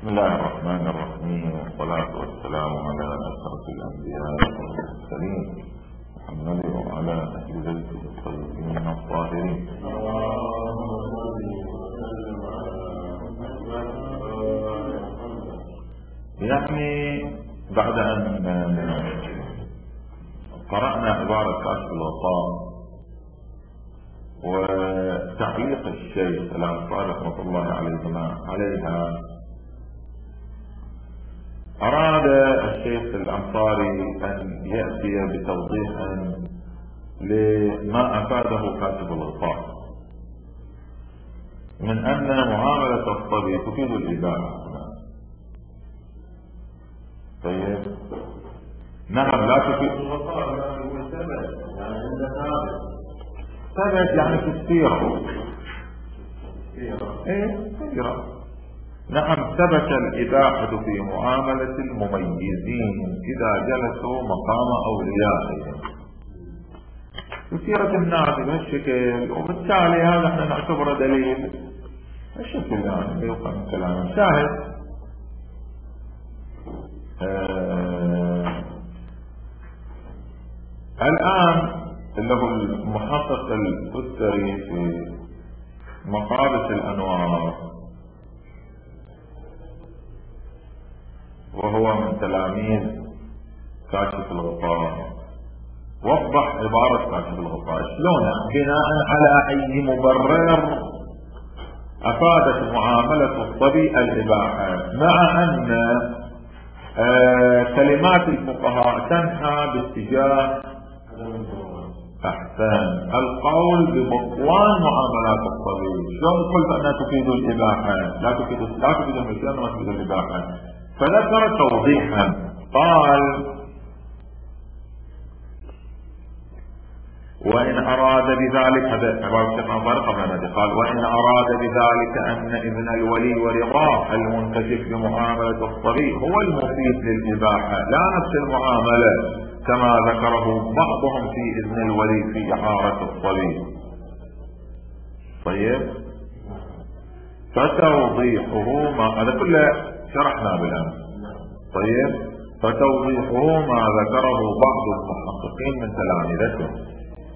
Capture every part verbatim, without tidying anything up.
بسم الله الرحمن الرحيم، والصلاة والسلام على أشرف الأنبياء والمرسلين محمد وعلى أهل بيته الطيبين الطاهرين. يعني بعد أن قرأنا عبارة كاشف الغطاء وتعليق الشيخ الأنصاري رحمة الله عليهما عليها، أراد الشيخ الأنصاري أن يأتي بتوضيح لما أفاده كاشف الغطاء من أن معاملة الصبي تفيد الإباحة. طيب نعم، لا تفيد الغطاء ثبت يعني في السيرة. ايه سيرة. نعم، ثبت الإباحة في معاملة المميزين إذا جلسوا مقام أوليائهم في سيرة الناس بهالشكل، وبالتالي هذا احنا نعتبره دليل الشكل يعني يوقع من كلام شاهد. آه الآن اللي هو المحقق الفسري في مقابس الأنوار، وهو من تلاميذ كاشف الغطاء، وضح عبارة كاشف الغطاء شلون بناء على أي مبرر أفادت معاملة الصبي الإباحة، مع أن آه كلمات الفقهاء تنحى باتجاه أحسن القول ببطلان معاملات الصبي. شلون قلت أنها تفيد الإباحة؟ لا تفيد لا تفيد المثال، ما تفيد الإباحة. فذكر توضيحا، قال: وإن أراد بذلك، هذا عبارة الشيخ الأنصاري قبل أن قال: وإن أراد بذلك أن ابن الولي ورضاه المنكشف بمعاملة الصبي هو المفيد للإباحة لا نفس المعاملة، كما ذكره بعضهم في ابن الولي في إعارة الصبي. طيب، فتوضيحه ما هذا كله شرحنا بالأمس. طيب، فتوضيحه ما ذكره بعض المحققين من تلامذته.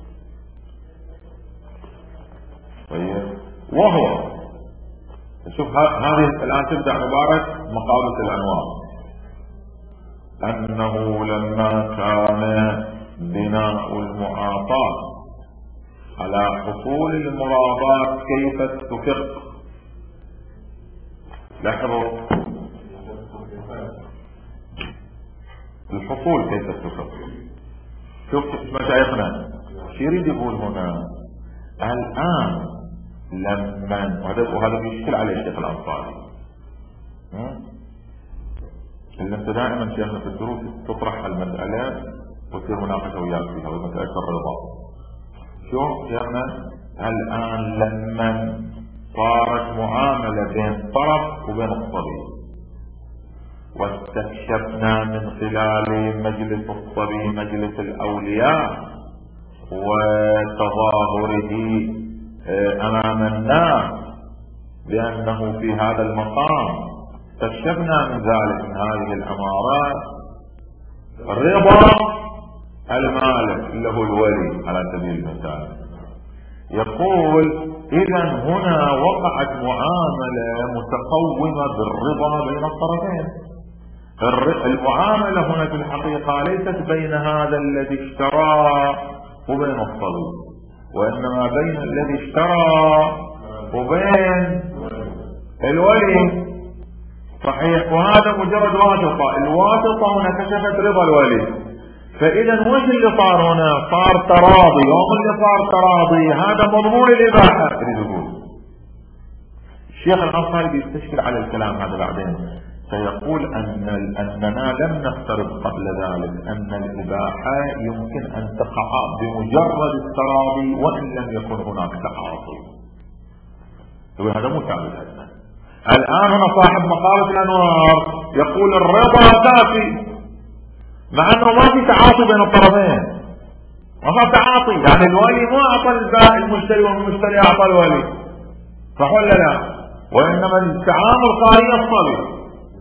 طيب، وهو شوف هذه الآن تبدأ عبارة مقابس الأنوار، أنه لما كان بناء المعاطاة على حصول المرادات كيف اتفق. لاحظوا الحصول كيف اتفق. شوف مشايخنا شو يريد يقول هنا الآن لما، وهذا بيشكل عليه الشيخ الأنصاري. إذا أنت دائما شيخنا في الدروس تطرح المسألة وتصير مناقشة وياك فيها، ومسألة الرضا. شوف شيخنا الآن لما صارت معاملة بين طرف وبين الصبي، واستكشفنا من خلال مجلس الصبي مجلس الأولياء وتظاهره أمام الناس بأنه في هذا المقام، استكشفنا من ذلك من هذه الأمارات رضا المالك اللي هو الولي على سبيل المثال. يقول إذا هنا وقعت معاملة متقومة بالرضا بين الطرفين. المعاملة هنا في الحقيقة ليست بين هذا الذي اشترى وبين الصبي، وإنما بين الذي اشترى وبين الولي. صحيح، وهذا مجرد واسطة، الواسطة هنا كشفت رضا الولي. فإذا وش اللي صار هنا؟ صار تراضي، يوم اللي صار تراضي هذا مضمون الإباحة. أريد أقول الشيخ الأنصاري بيستشكل على الكلام هذا بعدين، سيقول أن أننا لم نفترض قبل ذلك أن الإباحة يمكن أن تقع بمجرد التراضي وإن لم يكن هناك تعاطي. هذا مو ثابت أصلا. الآن هنا صاحب مقالة الأنوار يقول الرضا كافي، مع أنه ما في تعاطي بين الطرفين، ما في تعاطي، يعني الولي ما أعطى البائع المشتري والمشتري أعطى الولي، صح ولا لا؟ وإنما التعامل قارئ الصبي.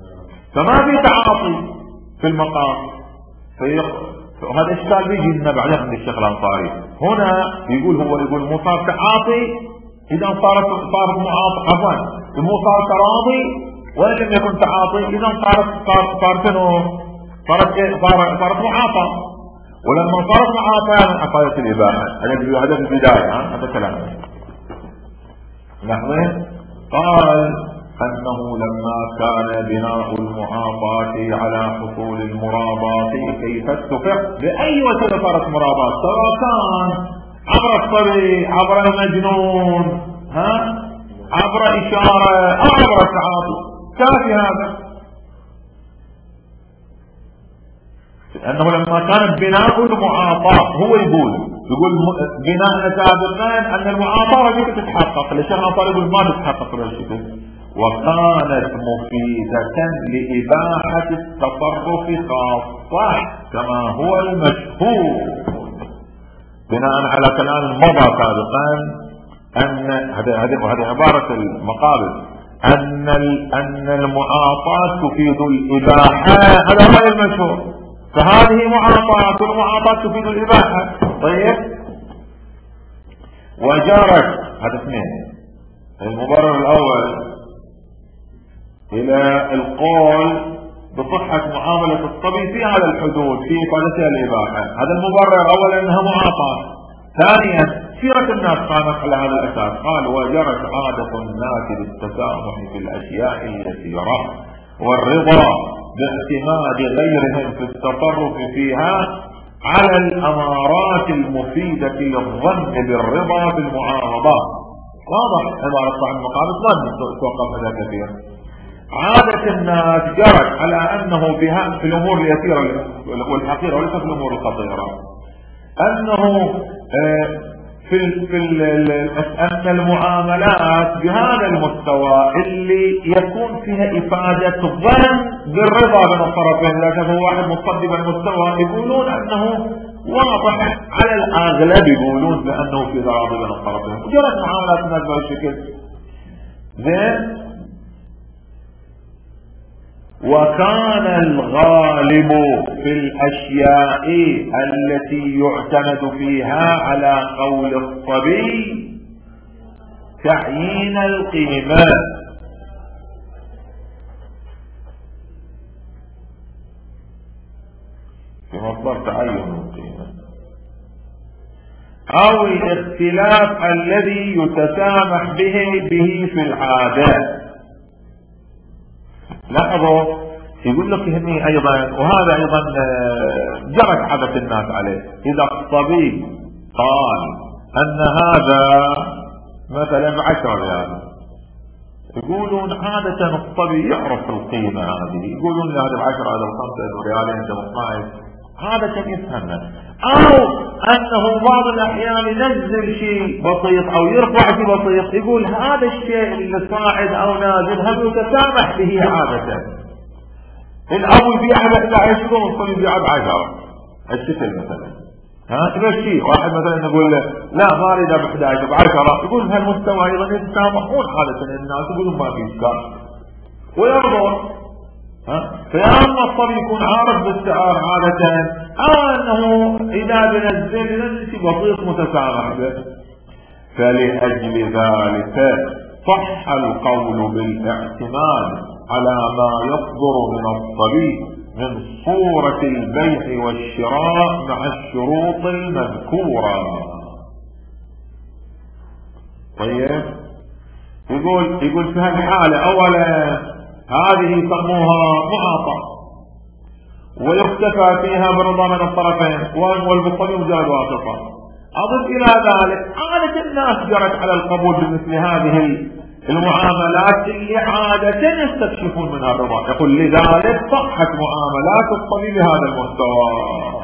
فما في تعاطي في المقام. وهذا اشكال بيجي لنا بعدين من الشيخ الانصاري. هنا يقول هو يقول مو صار تعاطي اذا صارت صارت معاطي، عفوا مو صار تراضي وان لم يكن تعاطي اذا صارت صارت صارت صارت صارت, صارت معاطى. ولما صارت معاطى من عقائد الاباحه. هذا في البدايه هذا كلام. لحظه. قال أنه لما كان بناء المعاطاة على حصول المراباط كيف اتفق بأي وسيلة صارت مراباط، سواء كان عبر الصبي، عبر المجنون، ها عبر إشارة أو عبر التعاطي، كافي هذا. لأنه لما كان بناء المعاطاة هو يقول يقول بناء سابقا أن المعاطاة رجل تتحقق، الشيخ الأنصاري يقول ما تتحقق بالشكل، وكانت مفيدة لإباحة التصرف خاصة كما هو المشهور. بناء على كلام مضى سابقا أن هذه هذه عبارة المقابل أن أن المعاطاة تفيد الإباحة، هذا هو المشهور، فهذه معاطاة والمعاطاة تفيد الإباحة. طيب وجرت هذا اثنين. المبرر الأول إلى القول بصحة معاملة الصبي في هذا الحدود في إفادتها الإباحة، هذا المبرر أولا أنها معاطاة. ثانيا سيرة الناس قامت على هذا الأساس. قال وجرت عادة الناس بالتسامح في الأشياء اليسيرة والرضا باعتماد غيرهم في التصرف فيها على الأمارات المفيدة للظن بالرضا بالمعارضات. واضح عبارة صاحب المقابل ما نتوقف هذا كثير. عادة الناس جرت على أنه في الأمور اليسيرة والحقيرة وليس في الأمور الخطيرة أنه في في أن المعاملات بهذا المستوى اللي يكون فيها إفادة ظن بالرضا بين الطرفين، لكن هو واحد مقدم المستوى يقولون أنه واضح على الأغلب، يقولون بأنه في ضرابة بين الطرفين. جرت معاملات الناس بهذا الشكل. زين. وكان الغالب في الأشياء التي يعتمد فيها على قول الصبي تعيين القيمة، في مصدر تعين القيمة، أو الاختلاف الذي يتسامح به به في العادات. لاحظوا يقول لك هني ايضا، وهذا ايضا جرت عادة الناس عليه. اذا الصبي قال ان هذا مثلا عشرة ريال، يقولون عادة الصبي يعرف القيمة هذه، يقولون هذا العشرة هذا الخمسة ريالين هذا اثناعش، عادة يفهمها. او انه بعض الاحيان ينزل شيء بسيط او يرفع شيء بسيط، يقول هذا الشيء اللي صاعد او نازل هم يتسامح به عادة. الاب يبيع ب احد عشر والصبي يبيع ب عشرة، الشكل مثلا ها تمشي. واحد مثلا يقول لا ما اريد ب احد عشر ب عشرة، يقول بهالمستوى ايضا يتسامحون عادة الناس، يقولون ما في اشكال ويرضون. ها فيا اما الصبي يكون عارف بالسعر عادة، او انه اذا بنزل ينزل بسيط متسامح به. فلأجل ذلك صح القول بالاعتماد على ما يصدر من الصبي من صورة البيع والشراء مع الشروط المذكورة. طيب يقول يقول في هذه الحالة اولا هذه يسموها معاطاة ويختفى فيها برضا من الطرفين والمصطبي مجرد واسطة. اضف الى ذلك عادة الناس جرت على القبول بمثل هذه المعاملات اللي عادة يستكشفون منها الرضا. يقول لذلك صحت معاملات الصبي بهذا المستوى.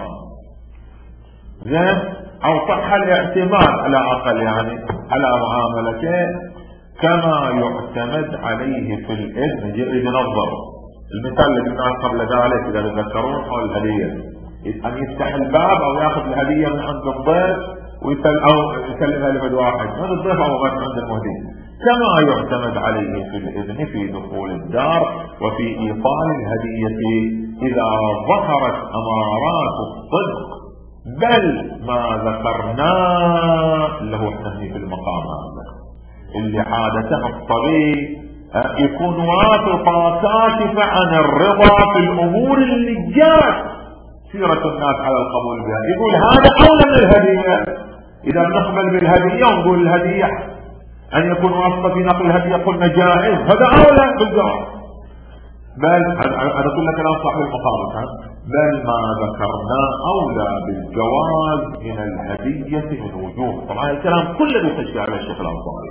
زين. او صح الاعتماد على اقل يعني على معاملته كما يعتمد عليه في الاذن. يجي ينظر المثال اللي قلناه قبل ذلك اذا تذكرون حول الهديه، ان يفتح الباب او ياخذ الهديه من عند الضيف ويسل او يسلمها لفد واحد، هذا الضيف او غير عند المهدي كما يعتمد عليه في الإذن في دخول الدار وفي إيصال الهدية إذا ظهرت أمارات الصدق، بل ما ذكرناه اللي هو التهنيف المقام هذا اللي عادته الطبيعي يكون واثقا كاشفة عن الرضا في الأمور اللي جاءت سيرة الناس على القبول بها. يقول هذا أولى من الهدية. إذا نقبل بالهدية ونقول الهدية أن يكون واثقا في نقل الهدية قلنا جائز، هذا أولى بالجواب. بل أنا أقول لك الآن صاحب المقابل بل ما ذكرنا أولى بالجواز من الهدية من وجوه. طبعا الكلام كله بيخشى على الشيخ الأنصاري.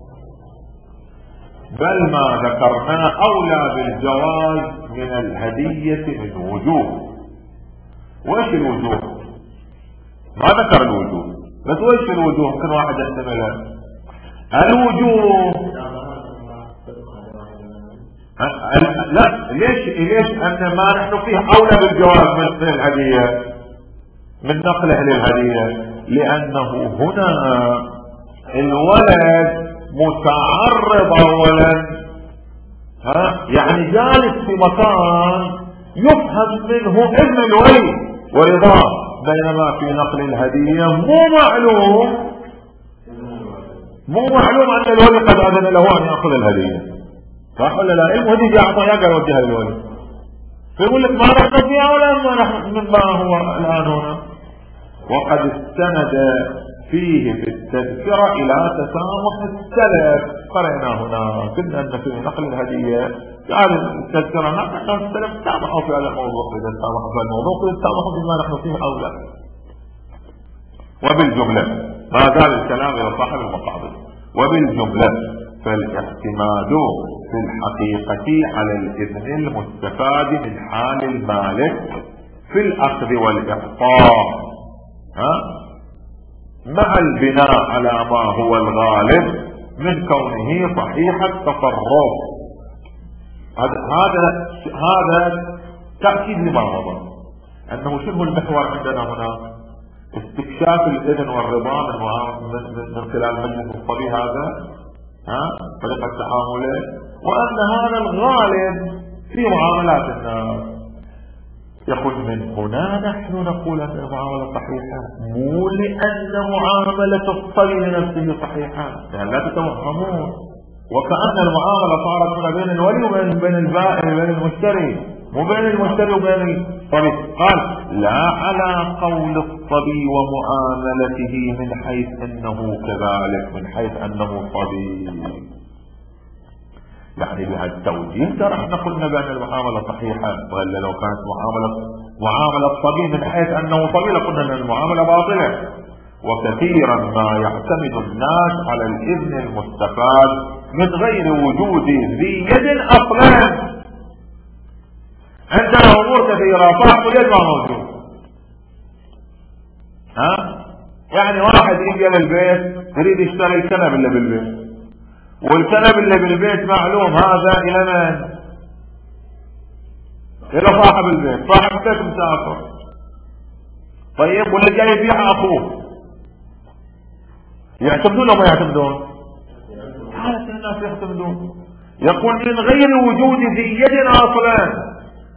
بل ما ذكرنا أولى بالجواز من الهدية من وجوه. وإيش الوجوه؟ ما ذكر الوجوه، بس وإيش الوجوه؟ ممكن واحد يحتملها. الوجوه لا، ليش ليش أن ما نحن فيه أولى بالجواز من الهدية من نقله للهدية؟ لأنه هنا الولد متعرض اولا، ها يعني جالس في مكان يفهم منه اذن الولي ورضاه، بينما في نقل الهدية مو معلوم مو معلوم ان الولي قد اذن له ان ياخذ الهدية، صح ولا لا؟ الهدية اعطاها قال وجهها للولي، فيقول لك ما نحن فيها ولا ما نحن من ما هو الان هنا. وقد استند فيه في التذكرة إلى تسامح السلف، قرأنا هنا قلنا أن في نقل الهدية قال التذكرة نحن السلف تسامحوا في هذا الموضوع، إذا تسامحوا في الموضوع تسامحوا بما نحن فيه أولى. وبالجملة ما زال الكلام إلى صاحب المقابل. وبالجملة فالاعتماد في الحقيقة على الإذن المستفاد من حال المالك في الأخذ والإعطاء، ها مع البناء على ما هو الغالب من كونه صحيح التصرف. هذا هذا هذا تأكيد لما مضى انه شنو المحور عندنا هنا؟ استكشاف الاذن والرضا من, من, من خلال مجلس الصبي هذا، ها طريقة تعامله، وان هذا الغالب في معاملات الناس. يقول من هنا نحن نقول ان المعاملة صحيحة، مو لان معاملة الصبي لنفسه صحيحة، يعني لا تتوهمون. وكأن المعاملة صارت ما بين الولي وبين بين البائع وبين المشتري، مو بين المشتري وبين الصبي. قال لا على قول الصبي ومعاملته من حيث انه كذلك، من حيث انه صبي. يعني بهذا التوجيه ترى احنا قلنا بان المعامله صحيحه، والا لو كانت معامله معامله صبي من حيث انه صبي لقلنا ان المعامله باطله. وكثيرا ما يعتمد الناس على الاذن المستفاد من غير وجود ذي يد اصلا. عندنا امور كثيره صاحب اليد ما موجود، ها يعني واحد يجي للبيت يريد يشتري الكنب اللي بالبيت، والكنب اللي بالبيت معلوم هذا الى من؟ الى صاحب البيت، صاحب البيت مسافر. طيب واللي جاي يبيع اخوه، يعتمدون ولا ما يعتمدون؟ حالة الناس يعتمدون. يقول من غير وجود ذي يد اصلا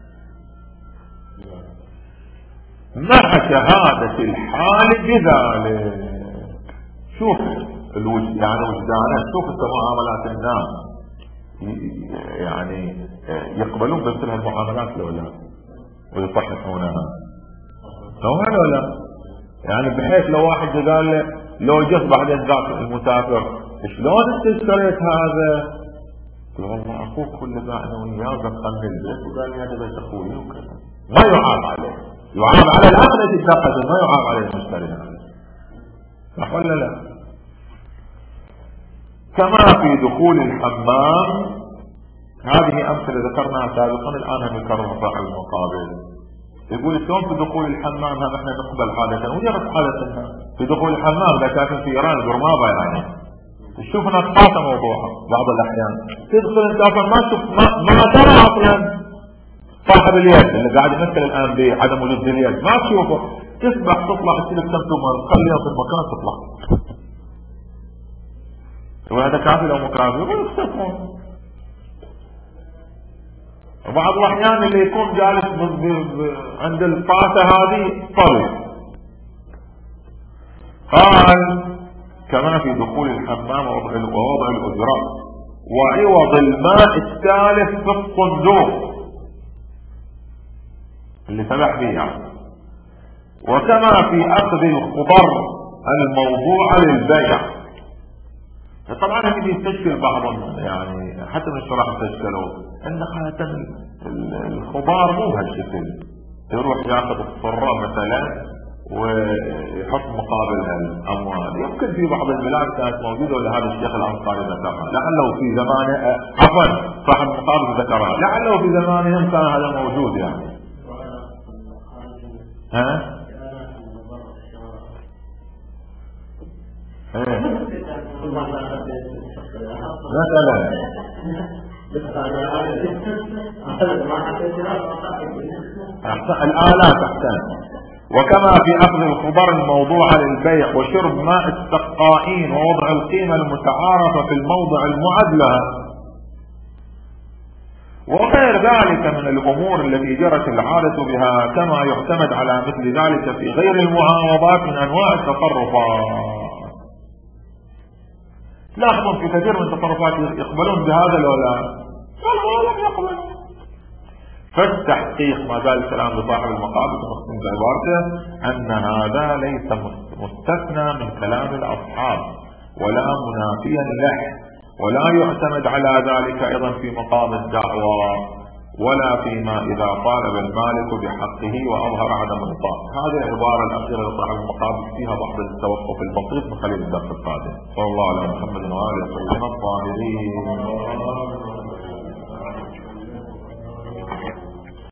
مع شهادة الحال بذلك. شوف الوجد يعني وجدانه، شوف انت معاملات الناس يعني يقبلون بمثل هالمعاملات لو لا ويصححونها لو هل ولا يعني، بحيث لو واحد قال له لو جت بعدين ذاك المسافر شلون انت اشتريت هذا؟ قال والله اخوك كل باعنا وياه دخلني البيت وقال لي هذا بيت اخوي وكذا. ما يعاب عليه، يعاب على العقل يتدقق، ما يعاب عليه المشتري هذا، صح ولا لا؟ كما في دخول الحمام، هذه امثله ذكرناها سابقا الان نكررها صاحب المقابل. يقول شلون في دخول الحمام هذا احنا نقبل حالة وجرت حالتنا في دخول الحمام اذا كانت في ايران قرمابه يعني تشوف انها خاصه موضوعها بعض الاحيان، تدخل انت اصلا ما تشوف ما, ما ترى اصلا صاحب اليد اللي قاعد يمثل الان بعدم وجود اليد، ما تشوفه، تسبح تطلع تسلك كم تمر تخليها في المكان تطلع. وهذا كافي لو مكافي ويختصمون. وبعض الأحيان اللي يكون جالس عند الفاتة هذه طويل. قال كما في دخول الحمام ووضع الأجراء وعوض الماء الثالث في الصندوق اللي سبح فيه يعني. وكما في أخذ الخضر الموضوع للبيع. طبعا هم يستشكل بعضهم يعني حتى مش راح يستشكلوا ان خاتم الخضار مو بهالشكل، يروح ياخذ الصرة مثلا ويحط مقابلها الاموال. يمكن في بعض البلاد كانت موجوده ولهذا الشيخ الانصاري ذكرها، لعله في زمانه عفوا صاحب المقابل ذكرها، لعله في زمانهم كان هذا موجود يعني. ها؟ ايه مثلا الآلات أحسن. وكما في أخذ الخضر الموضوع للبيع وشرب ماء السقائين ووضع القيمة المتعارفة في الموضع المعد لها وغير ذلك من الأمور التي جرت العادة بها، كما يعتمد على مثل ذلك في غير المعاوضات من أنواع التصرفات. لاحظوا في كثير من التصرفات يقبلون بهذا الولا والغالب يقبل. فالتحقيق ما زال الكلام لصاحب المقابل مختم بعبارته أن هذا ليس مستثنى من كلام الأصحاب ولا منافيا له، ولا يعتمد على ذلك أيضا في مقام الدعوة ولا فيما إذا طالب المالك بحقه وأظهر عدم الإطاعة. هذه العبارة الأخيرة لصاحب المقابل فيها بعض التوقف البسيط من خلال الدرس القادم. صلى الله على محمد وآله وسلم الطاهرين.